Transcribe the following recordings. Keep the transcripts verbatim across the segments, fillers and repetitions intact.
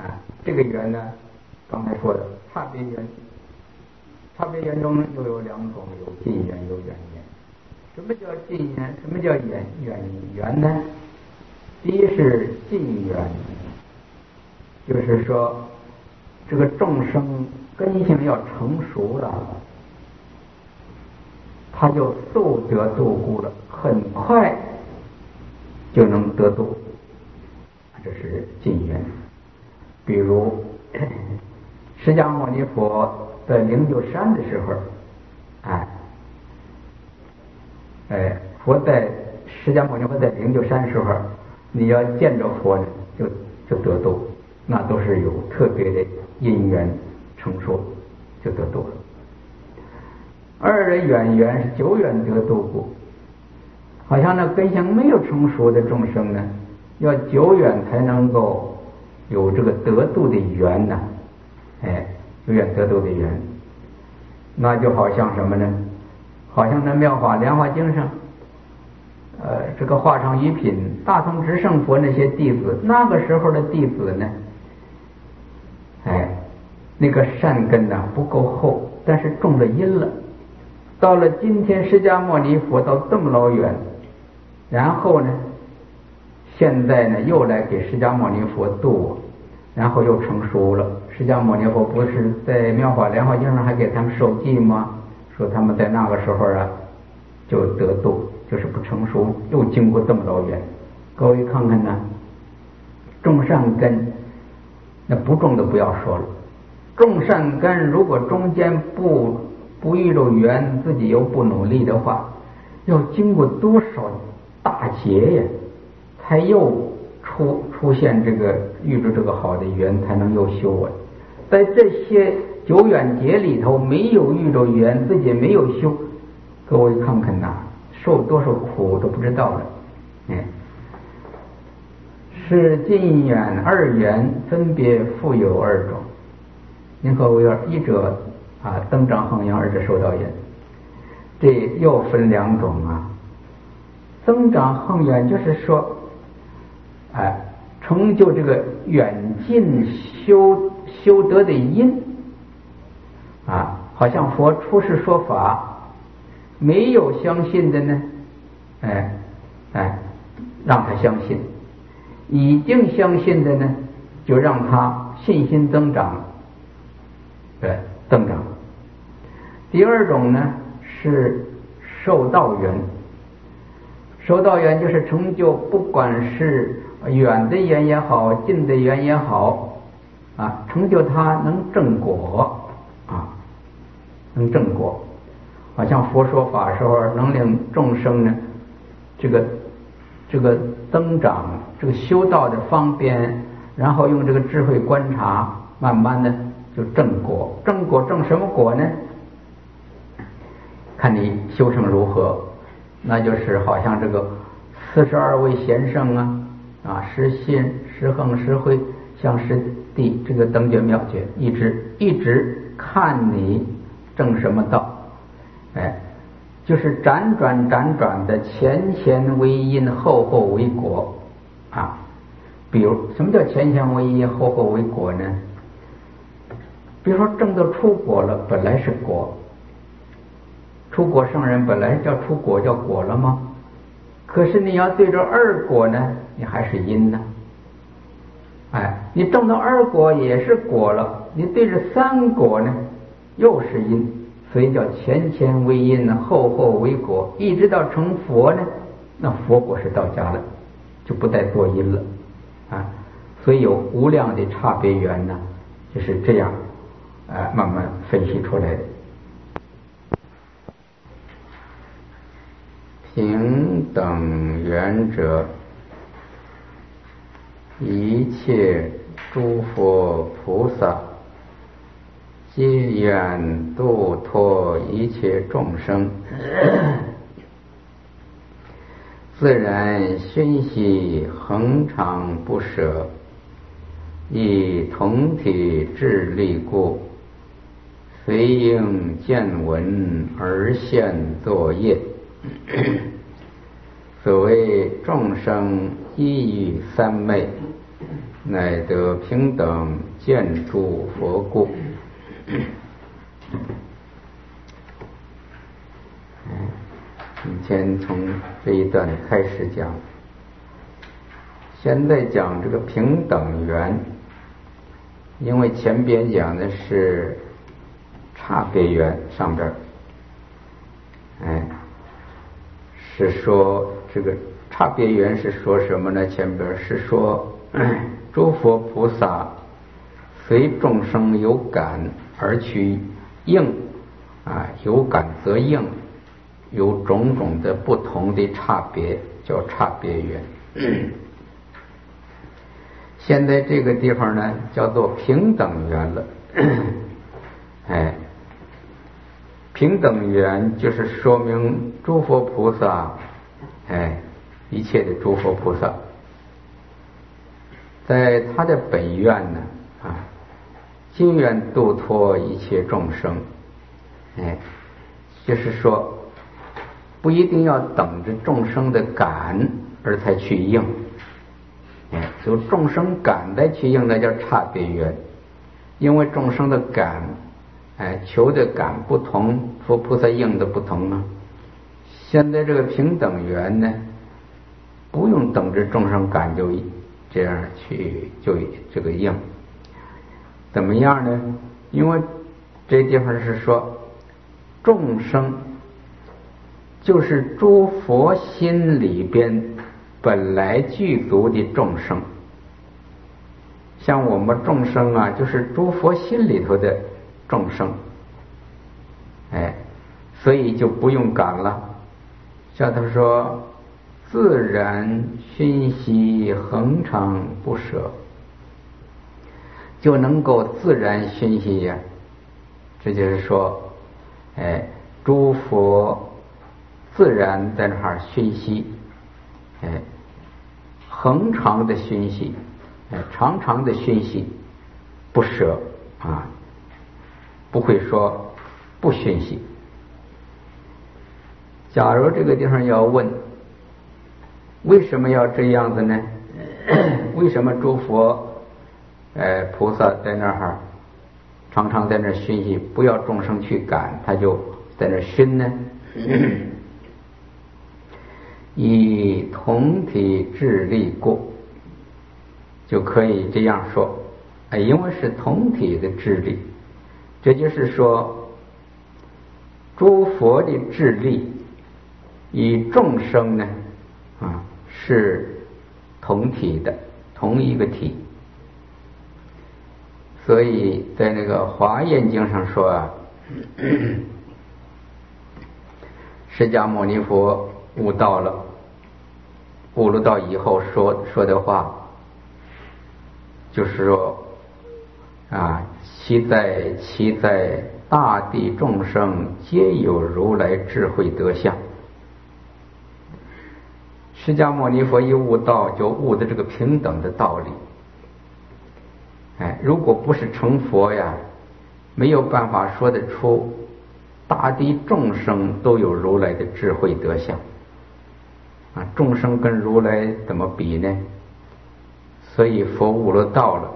啊，这个缘呢，刚才说的差别缘，差别缘中又有两种，有近缘，有远缘。什么叫近缘？什么叫远远缘呢？第一是近缘，就是说这个众生根性要成熟了，他就速得度故了，很快就能得度，这是近缘。比如释迦牟尼佛在灵鹫山的时候，哎，哎，佛在释迦牟尼佛在灵鹫山的时候，你要见着佛呢，就就得度，那都是有特别的因缘成熟，就得度了。二人远缘是久远得度故，好像那根性没有成熟的众生呢，要久远才能够有这个得度的缘呢，哎，久远得度的缘，那就好像什么呢？好像那《妙法莲华经》上，呃，这个画上一品大通智胜佛那些弟子，那个时候的弟子呢，哎，那个善根呢不够厚，但是种了因了。到了今天释迦牟尼佛到这么老远，然后呢，现在呢又来给释迦牟尼佛度我，然后又成熟了。释迦牟尼佛不是在《妙法莲华经》上还给他们授记吗？说他们在那个时候啊就得度，就是不成熟，又经过这么老远。各位看看呢，种善根，那不种的不要说了，种善根如果中间不不遇着缘，自己又不努力的话，要经过多少大劫呀，才又出出现这个遇着这个好的缘，才能又修啊。在这些久远劫里头，没有遇着缘，自己没有修，各位看看呐，受多少苦都不知道了。哎，是近远二缘分别复有二种。您何为二？一者啊，增长横扬，二者受道缘。这又分两种啊。增长横远就是说，哎，成就这个远近修修得的因啊，好像佛出世说法，没有相信的呢，哎哎，让他相信；已经相信的呢，就让他信心增长，对，增长。第二种呢是受道缘，受道缘就是成就，不管是远的缘也好，近的缘也好，啊，成就他能正果啊，能正果。好像佛说法时候，能令众生呢，这个这个增长，这个修道的方便，然后用这个智慧观察，慢慢的就正果。正果正什么果呢？看你修成如何，那就是好像这个四十二位贤圣啊，啊，实信、实恒、实慧、相、实地，这个等觉妙觉，一直一直看你正什么道，哎，就是辗转辗转的，前前为因，后后为果啊。比如什么叫前前为因，后后为果呢？比如说正到出果了，本来是果。出果圣人本来叫出果，叫果了吗？可是你要对着二果呢，你还是因呢。哎，你证到二果也是果了，你对着三果呢，又是因，所以叫前前为因，后后为果，一直到成佛呢，那佛果是到家了，就不再做因了啊。所以有无量的差别缘呢，就是这样，呃，慢慢分析出来的。平等缘者，一切诸佛菩萨皆愿度脱一切众生，自然熏习恒常不舍，以同体智力故，随应见闻而现作业。所谓众生一语三昧， 乃得平等见诸佛故。以前从这一段开始讲，现在讲这个平等缘，因为前边讲的是差别缘上边，哎，是说这个差别缘是说什么呢？前边是说诸佛菩萨随众生有感而去应，啊，有感则应，有种种的不同的差别，叫差别缘。现在这个地方呢，叫做平等缘了。哎，平等缘就是说明诸佛菩萨，哎，一切的诸佛菩萨，在他的本愿呢，啊，尽愿度脱一切众生。哎，就是说，不一定要等着众生的感而才去应。哎，就众生感来去应，那叫差别缘。因为众生的感，哎，求的感不同，佛菩萨应的不同啊。现在这个平等缘呢，不用等着众生感就这样去就这个应。怎么样呢？因为这地方是说，众生就是诸佛心里边本来具足的众生。像我们众生啊，就是诸佛心里头的众生，哎，所以就不用感了。像他说，自然熏习，恒常不舍，就能够自然熏习呀。这就是说，哎，诸佛自然在那儿熏习，哎，恒常的熏习。常常的熏习，不舍啊，不会说不熏习。假如这个地方要问，为什么要这样子呢？为什么诸佛呃菩萨在那儿常常在那儿熏习，不要众生去感，他就在那儿熏呢？以同体智力故。就可以这样说，哎，因为是同体的智力，这就是说，诸佛的智力与众生呢，啊，是同体的，同一个体。所以在那个华严经上说啊，释迦牟尼佛悟道了，悟了道以后说说的话。就是说，啊，其在其在大地众生皆有如来智慧德相。释迦牟尼佛一悟道，就悟的这个平等的道理。哎，如果不是成佛呀，没有办法说得出大地众生都有如来的智慧德相。啊，众生跟如来怎么比呢？所以佛悟了道了，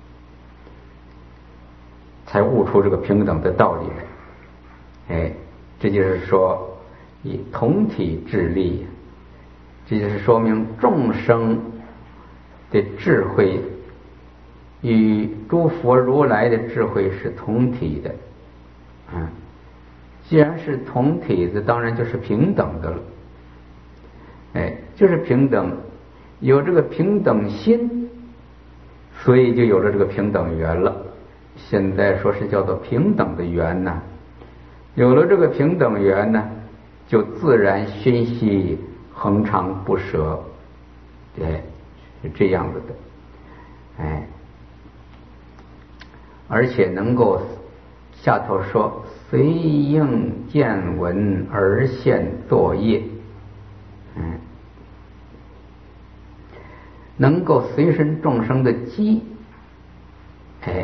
才悟出这个平等的道理来。哎，这就是说以同体智力，这就是说明众生的智慧与诸佛如来的智慧是同体的。嗯，既然是同体的，当然就是平等的了。哎，就是平等。有这个平等心，所以就有了这个平等缘了。现在说是叫做平等的缘呢。有了这个平等缘呢，就自然熏习，恒常不舍。对，是这样子的。哎，而且能够下头说随应见闻而现作业。嗯。能够随身众生的机，哎，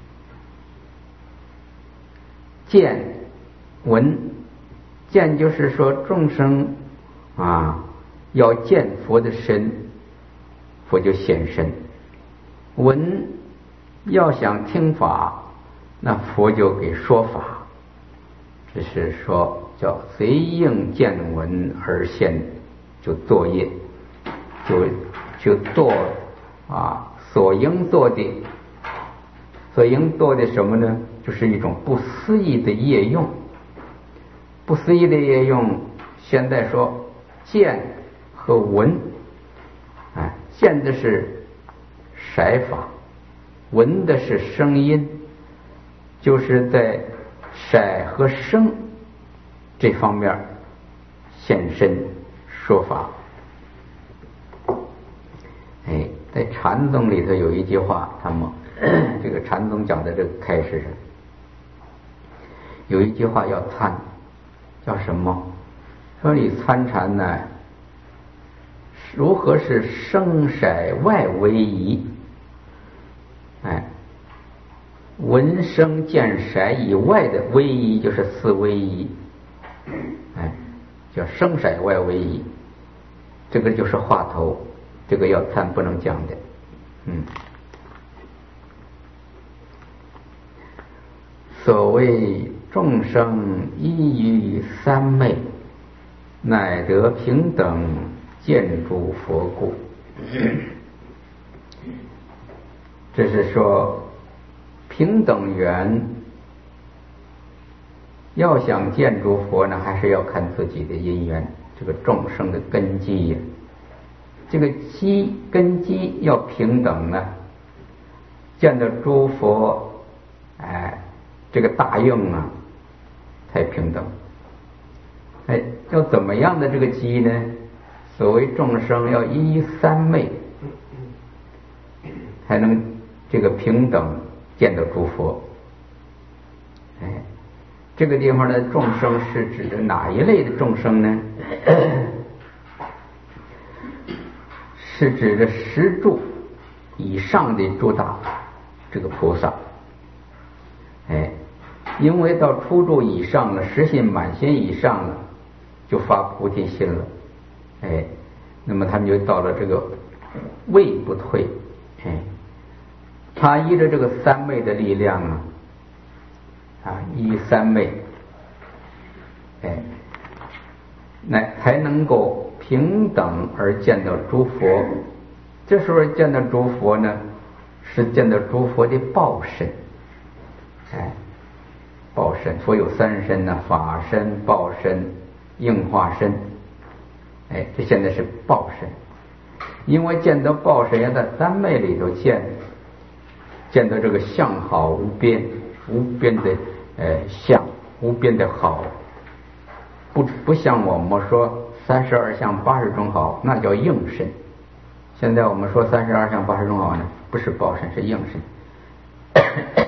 见闻，见就是说众生啊要见佛的身，佛就显身， 闻要想听法，那佛就给说法，只是说叫随应见闻而现，就作业，就就做啊所应做的，所应做的什么呢？就是一种不思议的业用。不思议的业用，现在说见和闻，哎，见的是色法，闻的是声音，就是在色和声这方面现身说法。哎，在禅宗里头有一句话，他们这个禅宗讲的这个开示上有一句话要参，叫什么？说你参禅呢，如何是声色外为宜？哎，闻声见色以外的为宜就是四为宜，哎，叫声色外为宜，这个就是话头，这个要参不能讲的，嗯。所谓众生依于三昧，乃得平等见诸佛故。这是说平等缘要想见诸佛呢，还是要看自己的因缘，这个众生的根基呀。这个基根基要平等呢，见到诸佛，哎，这个大用啊，才平等。哎，要怎么样的这个基呢？所谓众生要依三昧，才能这个平等见到诸佛。哎，这个地方的众生是指的哪一类的众生呢？是指的十住以上的诸大这个菩萨。哎，因为到初住以上了，十信满心以上了，就发菩提心了。哎，那么他们就到了这个位不退。哎，他依着这个三昧的力量啊，啊，依三昧，哎，乃才能够平等而见到诸佛。这时候见到诸佛呢，是见到诸佛的报身。哎，报身，佛有三身呢，法身、报身、应化身。哎，这现在是报身，因为见到报身要在三昧里头见，见到这个相好无边，无边的呃相，无边的好，不不像我们说三十二相八十种好，那叫应身。现在我们说三十二相八十种好呢，不是报身，是应身。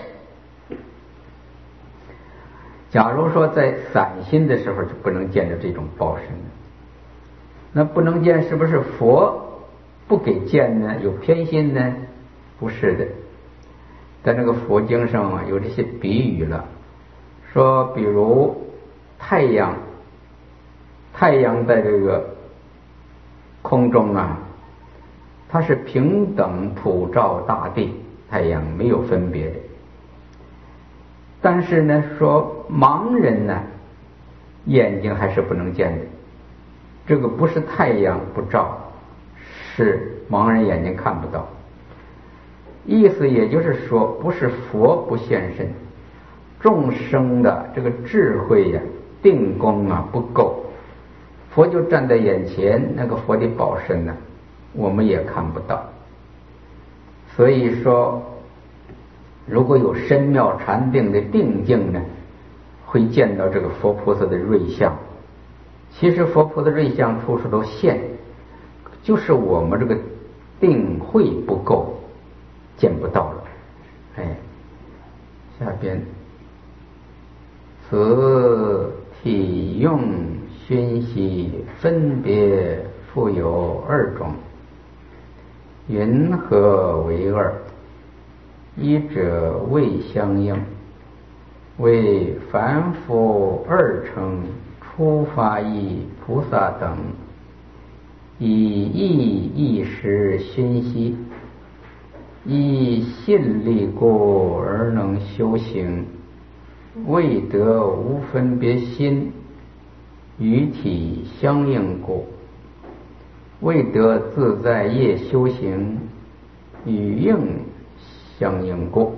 假如说在散心的时候就不能见着这种报身，那不能见是不是佛不给见呢？有偏心呢？不是的，在那个佛经上啊有这些比喻了，说比如太阳，太阳在这个空中啊，它是平等普照大地，太阳没有分别的。但是呢，说盲人呢，眼睛还是不能见的。这个不是太阳不照，是盲人眼睛看不到。意思也就是说，不是佛不现身，众生的这个智慧呀、定功啊不够，佛就站在眼前，那个佛的报身呢，我们也看不到。所以说，如果有深妙禅定的定境呢，会见到这个佛菩萨的瑞相。其实佛菩萨瑞相处处都现，就是我们这个定慧不够，见不到了。哎，下边此体用熏习分别复有二种，云何为二？一者未相应，为凡夫二乘初发意菩萨等，以意一时熏习， 以信力故而能修行，未得无分别心，与体相应故，未得自在业修行，与应相应故。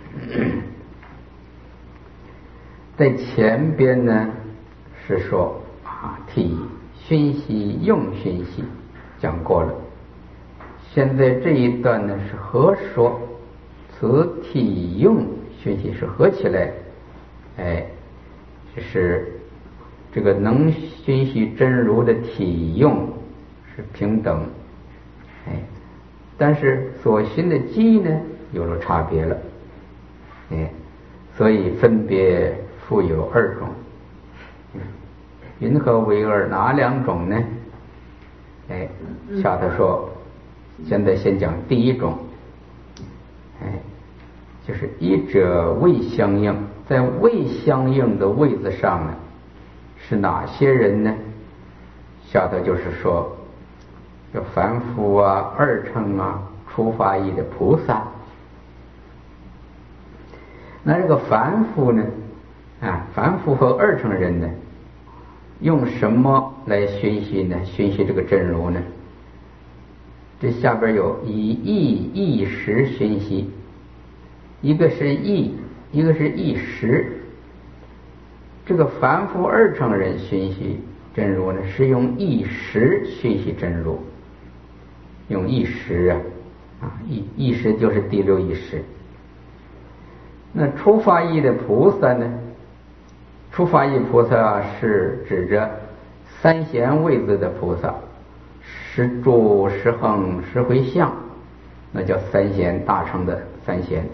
在前边呢是说啊，体熏习用熏习讲过了，现在这一段呢是合说，此体用熏习是合起来，哎，就是这个能熏习真如的体用是平等，哎，但是所熏的机呢有了差别了，哎，所以分别复有二种。云何为二？哪两种呢？哎，下头说，现在先讲第一种，哎，就是一者未相应，在未相应的位子上呢，是哪些人呢？下头就是说，有凡夫啊、二乘啊、初发意的菩萨。那这个凡夫呢，啊，凡夫和二乘人呢，用什么来熏习呢？熏习这个真如呢？这下边有以意意识熏习，一个是意，一个是意识。这个凡夫二乘人熏习真如呢，是用意识熏习真如，用意识啊，啊意意识就是第六意识。那初发意的菩萨呢？初发意菩萨是指着三贤位子的菩萨，十住、十恒、十回向，那叫三贤大乘的三贤。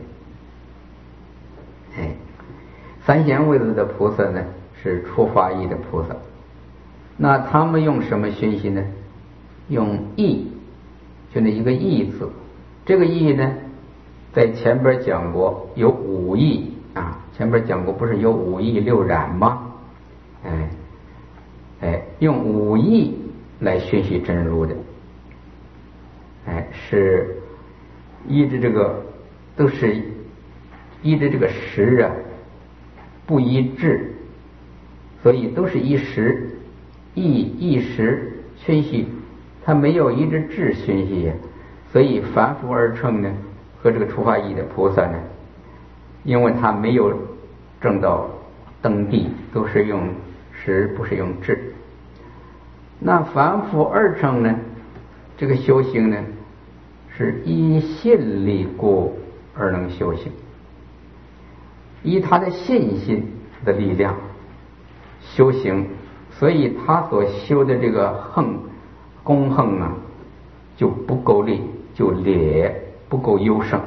哎，三贤位子的菩萨呢是初发意的菩萨。那他们用什么熏习呢？用意，就那一个意字。这个意呢，在前边讲过，有五意啊。前边讲过，不是有五意六染吗？哎哎，用五意来熏习真如的，哎，是依着这个，都是依着这个识啊，不依智，所以都是依识，意意识熏习，它没有依着智熏习呀。所以凡夫二乘呢，和这个初发意的菩萨呢，因为他没有证到登地，都是用识，不是用智。那凡夫二乘呢，这个修行呢，是依信力故而能修行，依他的信心的力量修行，所以他所修的这个横功横啊，就不够力，就劣，不够优胜。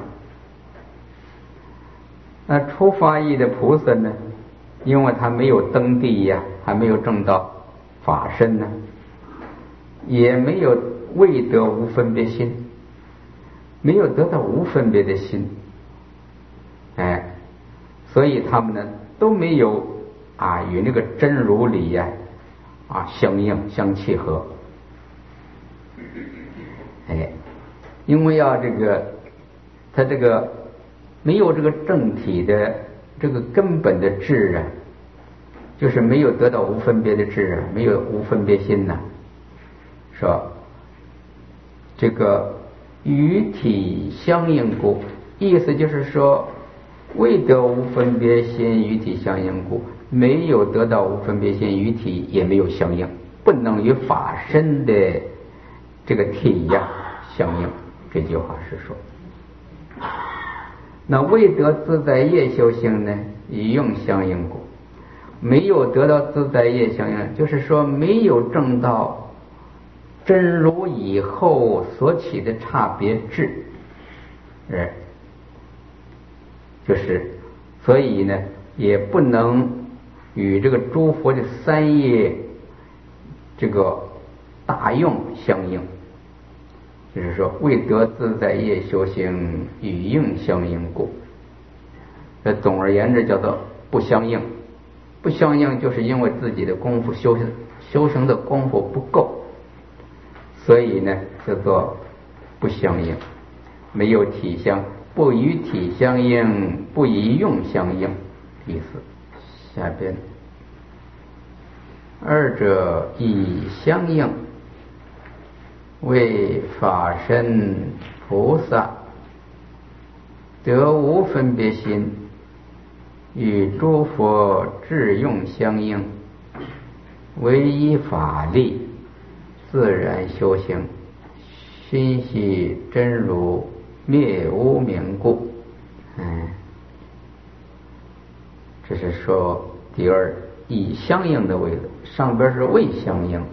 那初发意的菩萨呢，因为他没有登地呀，还没有证到法身呢，也没有未得无分别心，没有得到无分别的心，哎，所以他们呢都没有啊与那个真如理呀啊相应相契合，哎，因为要这个他这个没有这个正体的这个根本的智啊，就是没有得到无分别的智啊，没有无分别心呐、啊，说这个与体相应故，意思就是说未得无分别心，与体相应故，没有得到无分别心，与体也没有相应，不能与法身的这个体呀、啊、相应。这句话是说，那未得自在业修行呢，与用相应故，没有得到自在业相应，就是说没有证到真如以后所起的差别智，哎，就是所以呢，也不能与这个诸佛的三业这个大用相应。就是说未得自在业修行，与应相应故。这总而言之叫做不相应。不相应就是因为自己的功夫修行修行的功夫不够，所以呢叫做不相应。 没有体相，不与体相应，不以用相应，意思。下边二者以相应，为法身菩萨得无分别心，与诸佛智用相应，为依法力自然修行，心系真如，灭无明故。嗯，这是说第二以相应的位置，上边是未相应。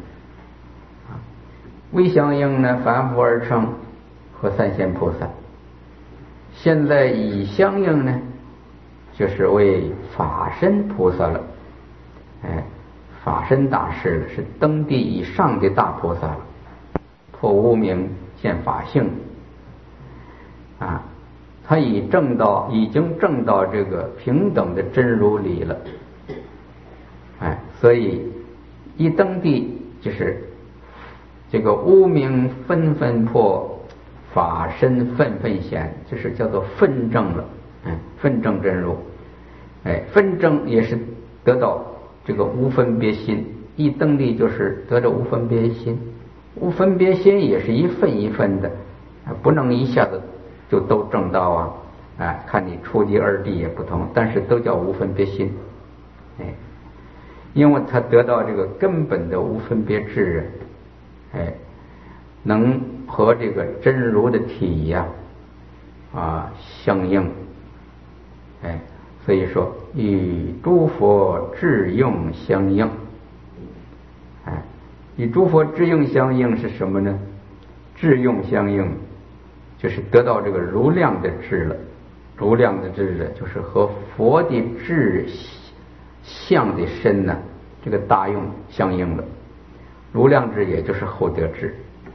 未相应呢，凡夫而成和三仙菩萨。现在以相应呢，就是为法身菩萨了。哎，法身大士了，是登地以上的大菩萨了，破无明见法性啊，他已证到，已经证到这个平等的真如理了。哎，所以一登地就是这个无明纷纷破，法身纷纷显，就是叫做分证了。嗯，分证真如。哎，分证也是得到这个无分别心，一登地就是得着无分别心。无分别心也是一份一份的，不能一下子就都证到啊。哎，看你初地二地也不同，但是都叫无分别心。哎，因为他得到这个根本的无分别智，哎，能和这个真如的体呀啊相应。哎，所以说与诸佛智用相应。哎，与诸佛智用相应是什么呢？智用相应就是得到这个如量的智了。如量的智了，就是和佛的智相的身呢，这个大用相应了。如量智也就是后得智。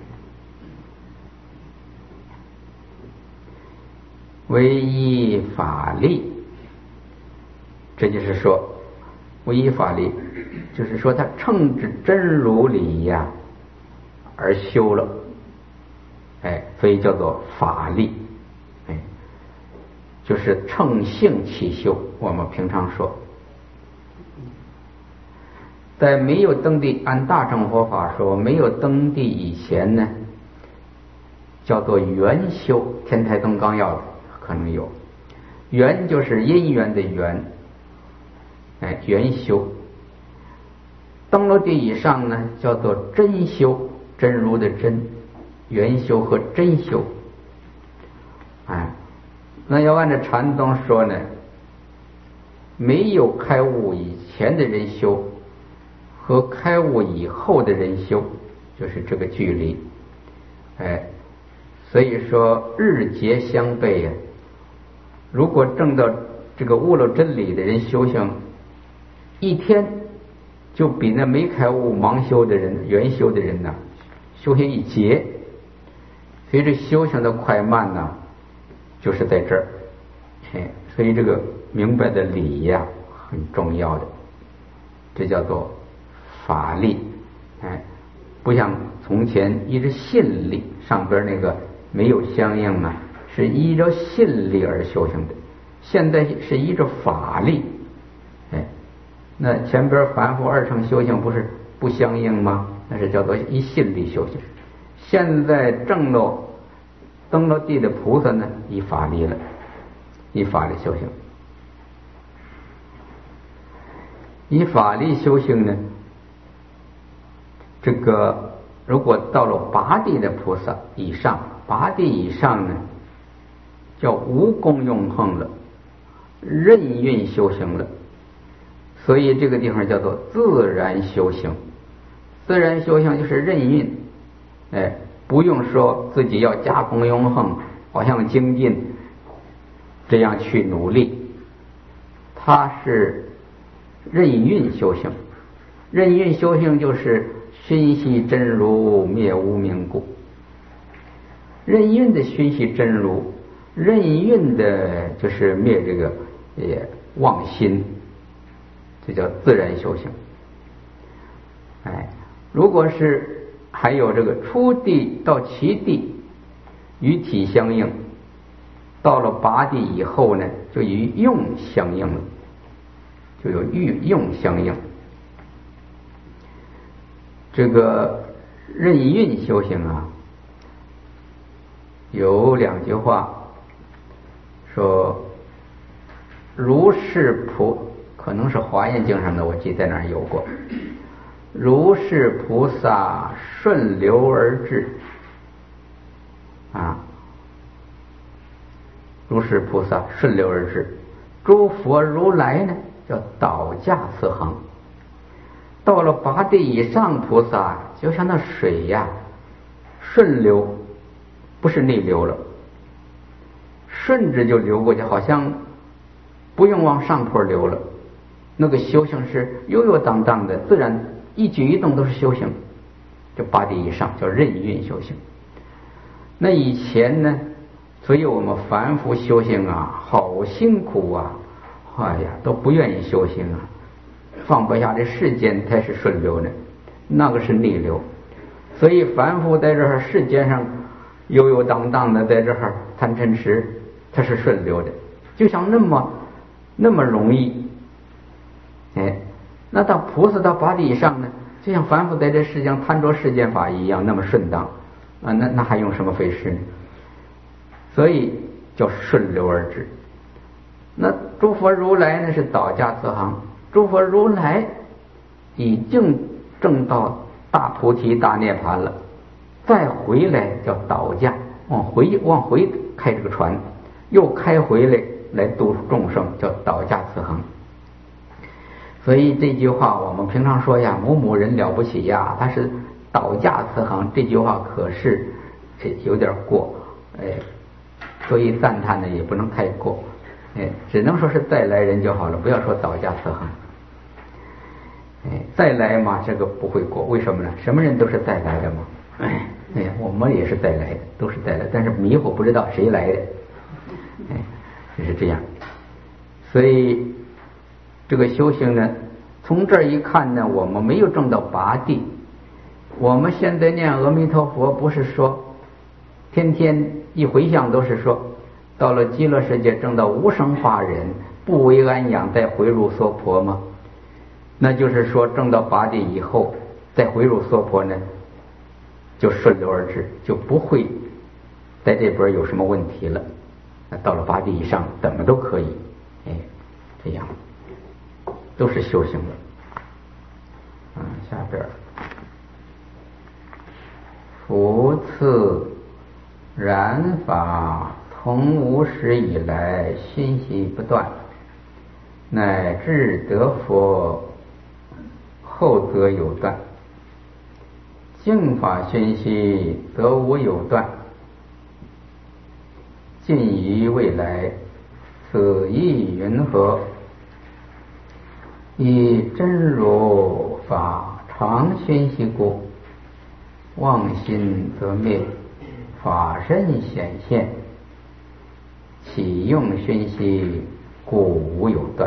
唯依法力，这就是说唯依法力，就是说他乘着真如理呀而修了。哎，所以叫做法力。哎，就是乘性起修。我们平常说，在没有登地，按大乘佛法说，没有登地以前呢，叫做缘修。天台宗纲要可能有，缘就是因缘的缘，哎，缘修。登了地以上呢，叫做真修，真如的真，缘修和真修。哎，那要按照禅宗说呢，没有开悟以前的人修和开悟以后的人修，就是这个距离。哎，所以说日节相悖呀。如果证到这个悟了真理的人修行一天，就比那没开悟盲修的人、圆修的人呢修行一劫。所以这修行的快慢呢，就是在这儿。哎，所以这个明白的理呀很重要的，这叫做法力。哎，不像从前依着信力，上边那个没有相应啊，是依着信力而修行的，现在是依着法力。哎，那前边凡夫二乘修行不是不相应吗？那是叫做依信力修行。现在正了登了地的菩萨呢，依法力了，依法力修行。依法力修行呢，这个如果到了八地的菩萨以上，八地以上呢，叫无功用横了，任运修行了。所以这个地方叫做自然修行。自然修行就是任运，哎，不用说自己要加功用横，好像精进这样去努力，它是任运修行。任运修行就是熏习真如，灭无明故。任运的熏习真如，任运的就是灭这个也妄心，这叫自然修行。哎，如果是还有这个初地到其地与体相应， 到了八地以后呢，就与用相应了，就有欲用相应。这个任运修行啊，有两句话说，如是菩，可能是华严经上的，我记在那儿有过。如是菩萨顺流而至啊，如是菩萨顺流而至，诸佛如来呢叫导驾此行。到了八地以上菩萨，就像那水呀，顺流，不是逆流了，顺着就流过去，好像不用往上坡流了。那个修行是悠悠荡荡的，自然一举一动都是修行。这八地以上叫任运修行。那以前呢，所以我们凡夫修行啊，好辛苦啊，哎呀，都不愿意修行啊，放不下这世间才是顺流呢，那个是逆流。所以凡夫在这儿世间上悠悠荡荡的，在这儿贪嗔痴，它是顺流的，就像那么那么容易。哎，那到菩萨到八地以上呢，就像凡夫在这世间贪着世间法一样，那么顺当啊，那那还用什么费事呢？所以叫顺流而至。那诸佛如来呢是导驾此行，诸佛如来已经证到大菩提大涅槃了，再回来叫导驾，往回往回开这个船，又开回来来度众生，叫导驾此行。所以这句话我们平常说呀，某某人了不起呀，他是导驾此行，这句话可是有点过，哎，所以赞叹呢也不能太过，哎，只能说是再来人就好了，不要说导驾此行。哎，再来嘛，这个不会过，为什么呢？什么人都是再来的嘛。哎，哎呀，我们也是再来的，都是再来，但是迷糊不知道谁来的，哎，就是这样。所以这个修行呢，从这儿一看呢，我们没有证到八地。我们现在念阿弥陀佛，不是说天天一回向都是说到了极乐世界证到无生化人，不为安养，再回入娑婆吗？那就是说证到八地以后再回入娑婆呢，就顺流而至，就不会在这边有什么问题了。那到了八地以上怎么都可以，哎，这样都是修行的。嗯，下边复次然法从无始以来熏习不断，乃至得佛后则有断，净法熏习则无有断，尽于未来，此意云何？以真如法常熏习故，妄心则灭，法身显现，起用熏习，故无有断。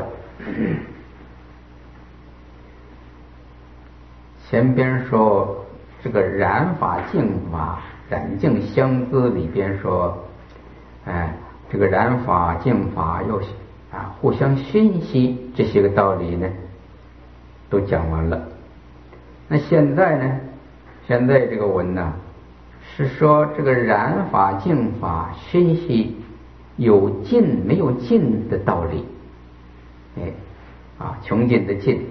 前边说这个染法净法染净相资里边说，哎，这个染法净法又啊互相熏习，这些个道理呢都讲完了。那现在呢，现在这个文呢是说这个染法净法熏习有尽没有尽的道理，哎啊穷尽的尽。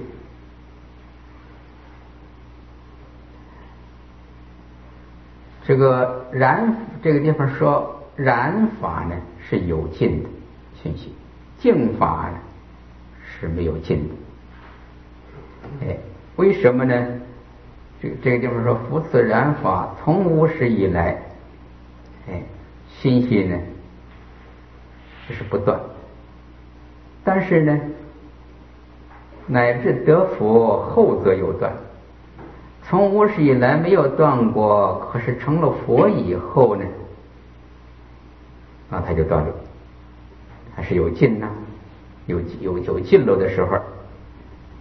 这个染这个地方说染法呢是有尽的熏习，净法呢是没有尽的。哎，为什么呢？这个这个地方说复次染法从无始以来，哎，熏习呢这是不断，但是呢乃至得佛后则有断。从无始以来没有断过，可是成了佛以后呢，啊，他就断了，还是有尽呢、啊，有有有尽了的时候。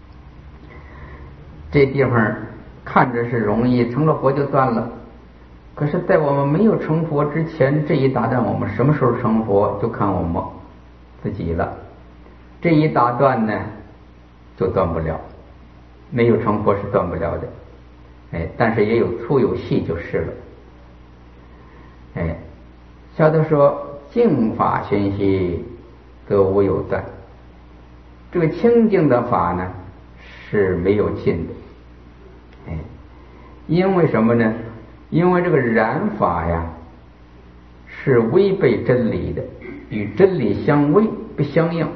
这地方看着是容易，成了佛就断了。 可是在我们没有成佛之前，这一打断我们什么时候成佛，就看我们自己了。这一打断呢，就断不了，没有成佛是断不了的。哎，但是也有粗有细就是了。哎，小的说净法熏习，则无有断。这个清净的法呢是没有尽的。哎，因为什么呢？因为这个染法呀是违背真理的，与真理相违，不相应。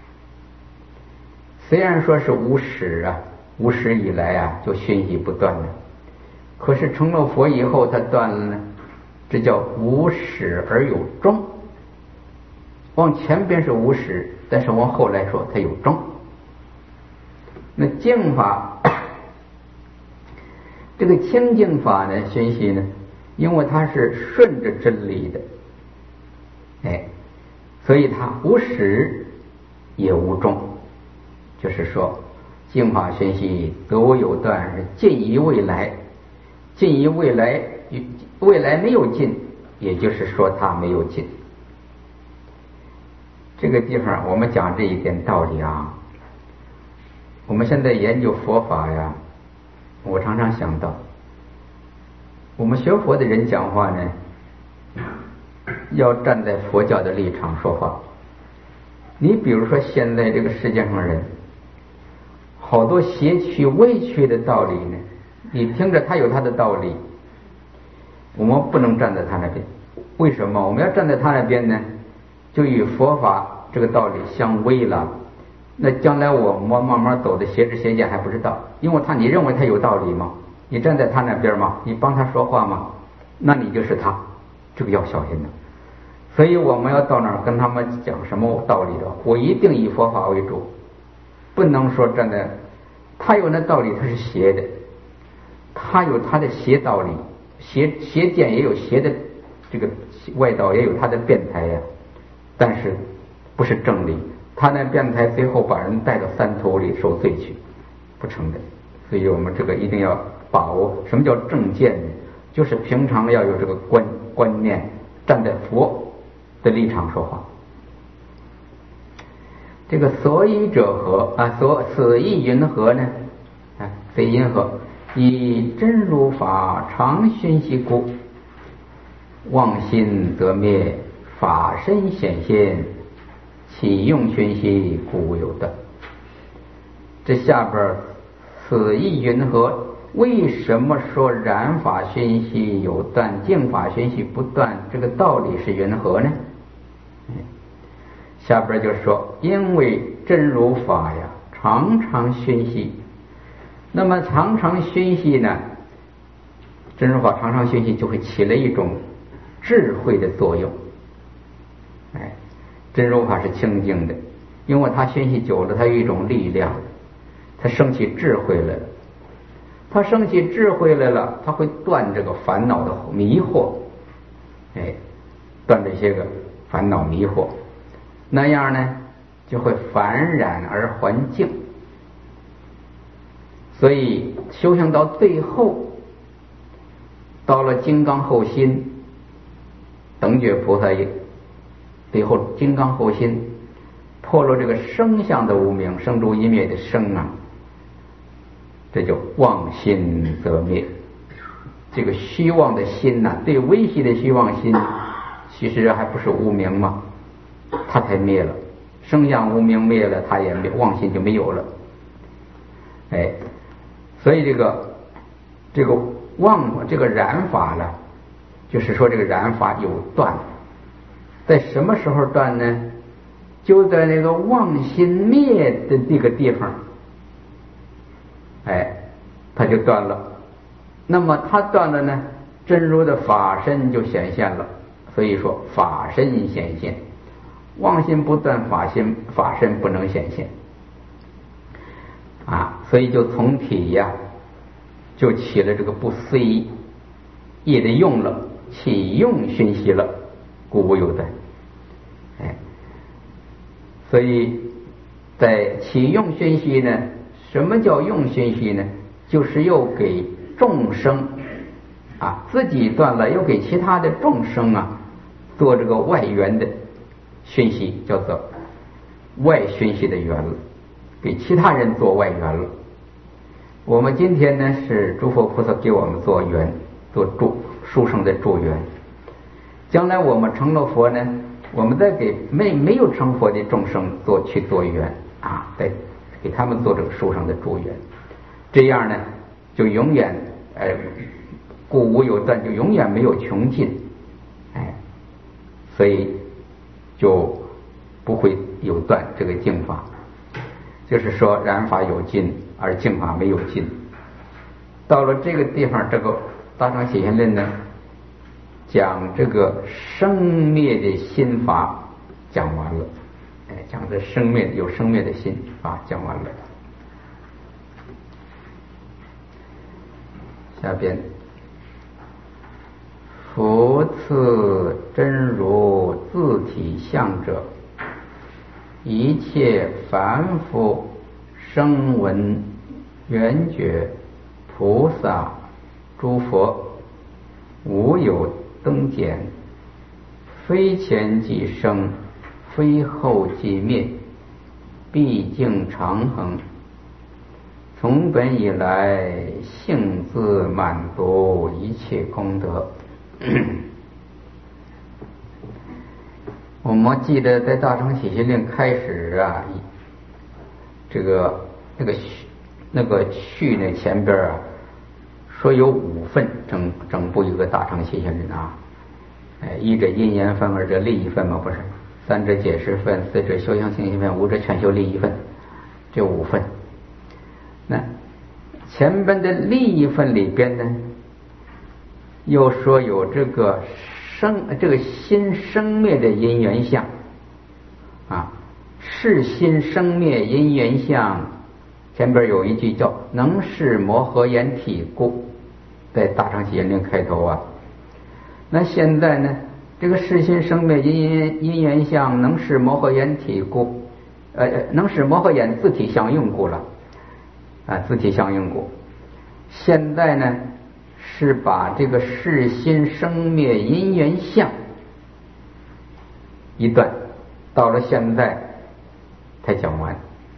虽然说是无始啊，无始以来啊就熏习不断了，可是成了佛以后它断了呢，这叫无始而有终。往前边是无始，但是往后来说它有终。那净法这个清净法呢熏习呢，因为它是顺着真理的，哎，所以它无始也无终。就是说净法熏习则无有断，是尽于未来，尽于未来，未来没有尽，也就是说它没有尽。这个地方我们讲这一点道理啊，我们现在研究佛法呀，我常常想到我们学佛的人讲话呢，要站在佛教的立场说话。你比如说现在这个世界上人好多邪曲歪曲的道理呢，你听着他有他的道理，我们不能站在他那边。为什么我们要站在他那边呢？就与佛法这个道理相违了。那将来我们慢慢走的邪知邪见还不知道，因为他你认为他有道理吗？你站在他那边吗？你帮他说话吗？那你就是他，这个要小心的。所以我们要到那儿跟他们讲什么道理的，我一定以佛法为主，不能说站在他有那道理他是邪的，他有他的邪道理，邪邪见也有邪的这个外道，也有他的变态呀，但是不是正理。他那变态最后把人带到三途里受罪去，不成的。所以我们这个一定要把握什么叫正见呢？就是平常要有这个观观念，站在佛的立场说话。这个所以者何啊？所此意云何呢？啊，此因何？以真如法常熏习故，妄心则灭，法身显现，启用熏习，故有断。这下边此意云何？为什么说染法熏习有断，净法熏习不断？这个道理是云何呢？下边就说，因为真如法呀，常常熏习。那么常常熏习呢，真如法常常熏习就会起了一种智慧的作用。哎，真如法是清净的，因为它熏习久了，它有一种力量，它升起智慧来了。它升起智慧来了，它会断这个烦恼的迷惑，哎，断这些个烦恼迷惑，那样呢就会返染而还净。所以修行到最后，到了金刚后心，等觉菩萨也最后金刚后心破了这个生相的无明，生住一灭的生啊，这就妄心则灭。这个虚妄的心呐、啊，对微细的虚妄心，其实还不是无明吗？它才灭了，生相无明灭了，它也灭，妄心就没有了。哎，所以这个这个妄这个染法呢，就是说这个染法有断，在什么时候断呢？就在那个妄心灭的这个地方。哎，它就断了。那么它断了呢，真如的法身就显现了。所以说法身显现，妄心不断，法心法身不能显现啊。所以就从体呀、啊，就起了这个不思议业的用了，起用熏习了，故无有断。哎，所以在起用熏习呢，什么叫用熏习呢？就是又给众生啊，自己断了，又给其他的众生啊做这个外缘的熏习，叫做外熏习的缘了，给其他人做外缘了。我们今天呢是诸佛菩萨给我们做缘，做助殊胜的助缘。将来我们成了佛呢，我们再给没没有成佛的众生做去做缘啊，再给他们做这个殊胜的助缘。这样呢，就永远呃，故无有断，就永远没有穷尽，哎，所以就不会有断这个净法。就是说染法有尽，而净法没有尽。到了这个地方，这个大乘起信论呢，讲这个生灭的心法讲完了，哎，讲这生灭有生灭的心法讲完了。下边，复次真如自体相者，一切凡夫声闻缘觉菩萨诸佛，无有增减，非前即生，非后即灭，毕竟常恒，从本以来性自满足一切功德。我们记得在大乘起信论开始啊，这个那个序那个序呢前边啊说有五份，整整部一个大乘起信论啊，哎，一者因缘分，二者利益分嘛，不是，三者解释分，四者修行信心分，五者全修利益分，这五份。那前边的利益分里边呢，又说有这个生这个心生灭的因缘相啊，是心生灭因缘相。前边有一句叫能是摩诃言体故，在大乘起信论开头啊。那现在呢，这个是心生灭因因缘相能是摩诃言体故，呃，能是摩诃言自体相应故了啊，自体相应故。现在呢是把这个是心生灭因缘相一段，到了现在才讲完，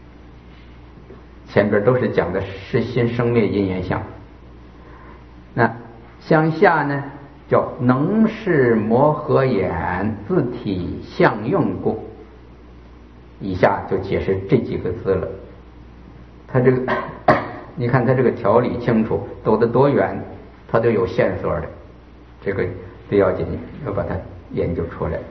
前边都是讲的是心生灭因缘相。那向下呢叫能是摩诃言自体相应故，以下就解释这几个字了。他这个你看他这个条理清楚，走得多远他都有线索的，这个最要紧，要把它研究出来。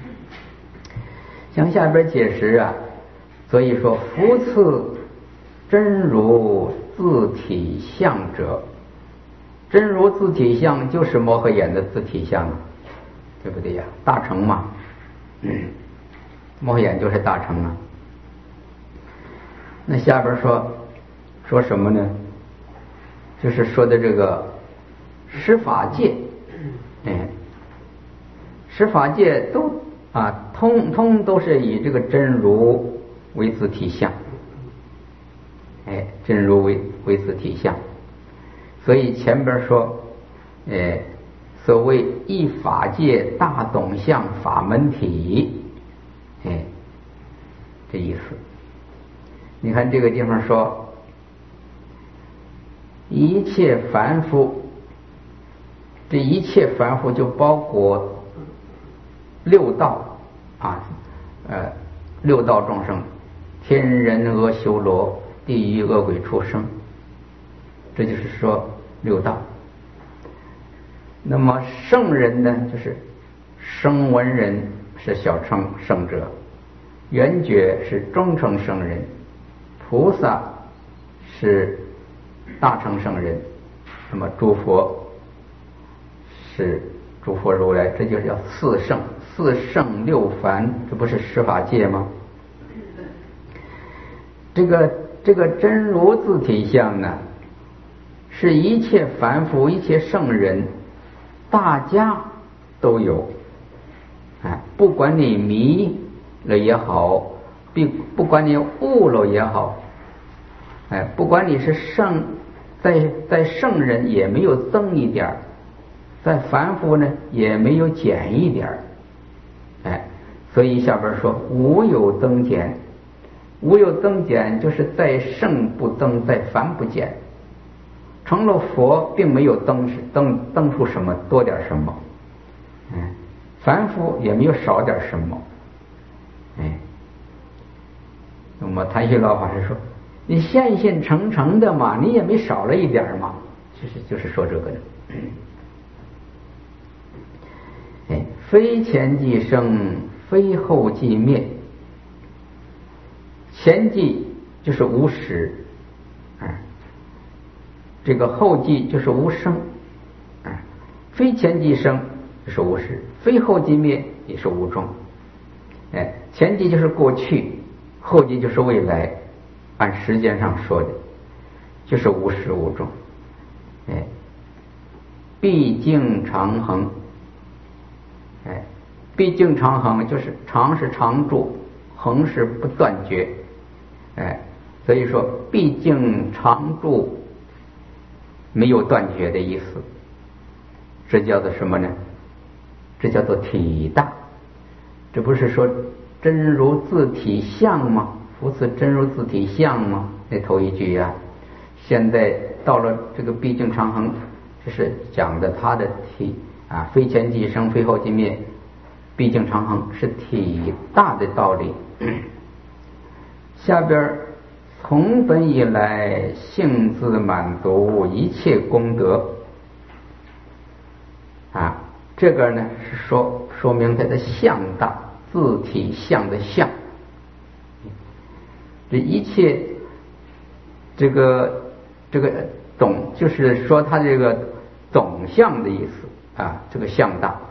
向下边解释啊，所以说复次真如自体相者，真如自体相就是摩诃言的自体相啊，对不对呀？大乘嘛，嗯，摩诃言就是大乘啊。那下边说说什么呢？就是说的这个十法界，哎，十法界都啊，通通都是以这个真如为自体相，哎，真如为为自体相。所以前边说，哎，所谓一法界大总相法门体，哎，这意思。你看这个地方说，一切凡夫，这一切凡夫就包括六道啊，呃，六道众生，天人阿修罗、地狱恶鬼畜生，这就是说六道。那么圣人呢，就是声闻人是小乘圣者，缘觉是中乘圣人，菩萨是大乘圣人，那么诸佛是诸佛如来，这就是叫四圣，四圣六凡，这不是十法界吗？这个这个真如自体相呢，是一切凡夫一切圣人大家都有，哎，不管你迷了也好，不不管你悟了也好，哎，不管你是圣，在在圣人也没有增一点， 在凡夫呢也没有减一点儿，哎，所以下边说无有增减，无有增减就是在圣不增，在凡不减。成了佛并没有增增增出什么多点什么，嗯，凡夫也没有少点什么，哎，那么谭旭老法师说，你现现成成的嘛，你也没少了一点嘛，就是就是说这个的。哎，非前即生，非后即灭。前即就是无始，哎，这个后即就是无生，哎，非前即生就是无始，非后即灭也是无终。哎，前即就是过去，后即就是未来，按时间上说的，就是无始无终。哎，毕竟常恒。哎，毕竟常恒就是常是常住，恒是不断绝。哎，所以说毕竟常住没有断绝的意思，这叫做什么呢？这叫做体大。这不是说真如自体相吗？夫此真如自体相吗？那头一句呀、啊，现在到了这个毕竟常恒，这是讲的他的体啊，非前即生，非后即灭，毕竟常恒是体大的道理。下边从本以来性自满足一切功德啊，这个呢是说说明它的相大，自体相的相。这一切这个这个总就是说它这个总相的意思啊，这个相大。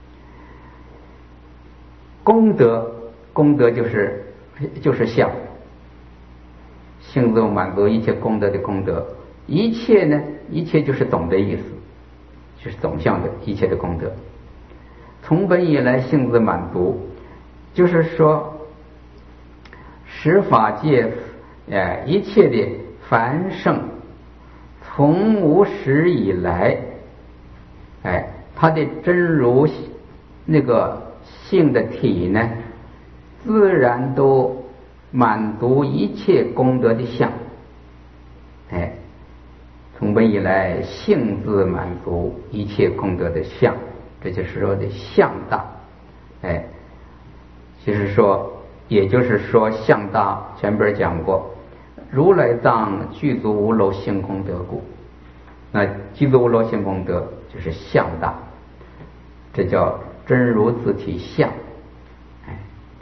功德，功德就是就是相，性自满足一切功德的功德。一切呢，一切就是总的意思，就是总相的一切的功德。从本以来性自满足，就是说十法界哎一切的繁盛，从无始以来，哎，它的真如那个性的体呢，自然都满足一切功德的相。哎，从本以来性自满足一切功德的相，这就是说的相大。哎，就是说也就是说相大前边讲过，如来藏具足无漏性功德故，那具足无漏性功德就是相大，这叫真如自体相。哎，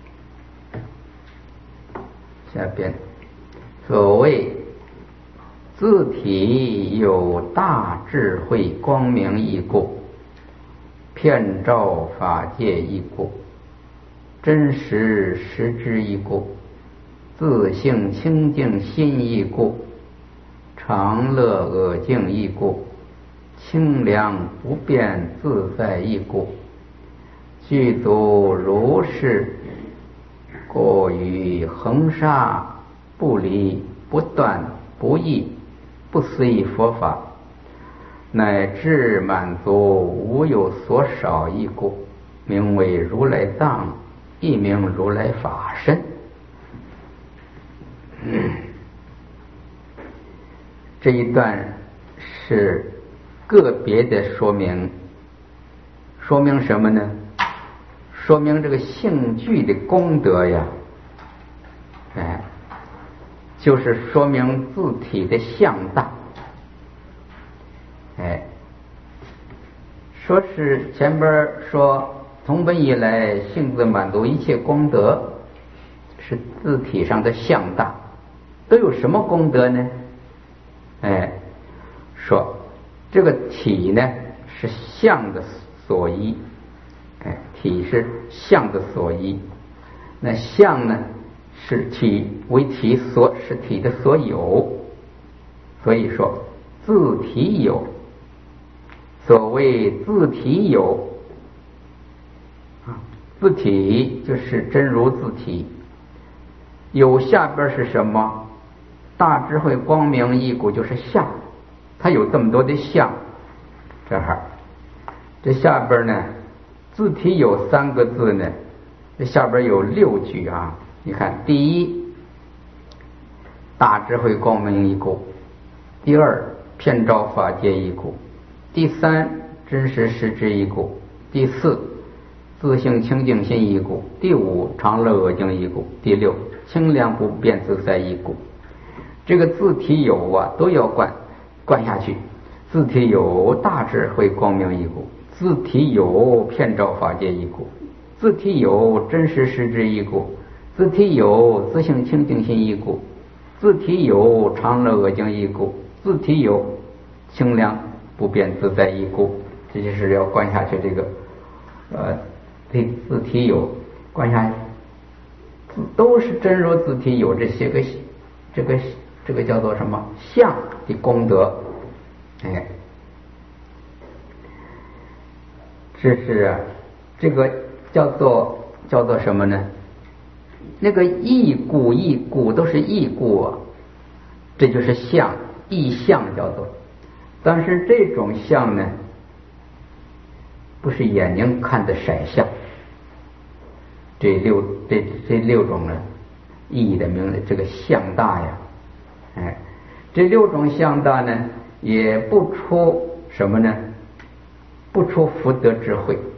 下边所谓自体有大智慧光明义故，遍照法界义故，真实实知义故，自性清净心义故，常乐恶净义故，清凉不变自在义故，具足如是过于恒沙不离不断不异不随佛法，乃至满足无有所少义故，名为如来藏，亦名如来法身。嗯，这一段是个别的说明，说明什么呢？说明这个性具的功德呀，哎，就是说明自体的相大。哎，说是前边说从本以来性自满足一切功德，是自体上的相大。都有什么功德呢？哎，说这个体呢是相的所依，哎，体是相的所依，那相呢是体为体所是体的所有，所以说自体有。所谓自体有啊，自体就是真如自体。有下边是什么？大智慧光明义故就是相，它有这么多的相，这儿这下边呢，自体有三个字呢，这下边有六句啊。你看，第一，大智慧光明一故；第二，遍照法界一故；第三，真实实知一故；第四，自性清净心一故；第五，常乐恶境一故；第六，清凉不变自在一故。这个自体有啊，都要贯贯下去。自体有大智慧光明一故，自体有遍照法界一故，自体有真实实知一故，自体有自性清净心一故，自体有常乐恶境一故，自体有清凉不变自在一故。这就是要贯下去这个呃这自体有贯下去，都是真如自体有这些个这个这个叫做什么相的功德。哎，这是啊，这个叫做叫做什么呢？那个义故义故都是义故啊，这就是相，义相叫做。但是这种相呢，不是眼睛看的色相。这六这这六种呢，义的名字，这个相大呀，哎，这六种相大呢，也不出什么呢？不出福德智慧。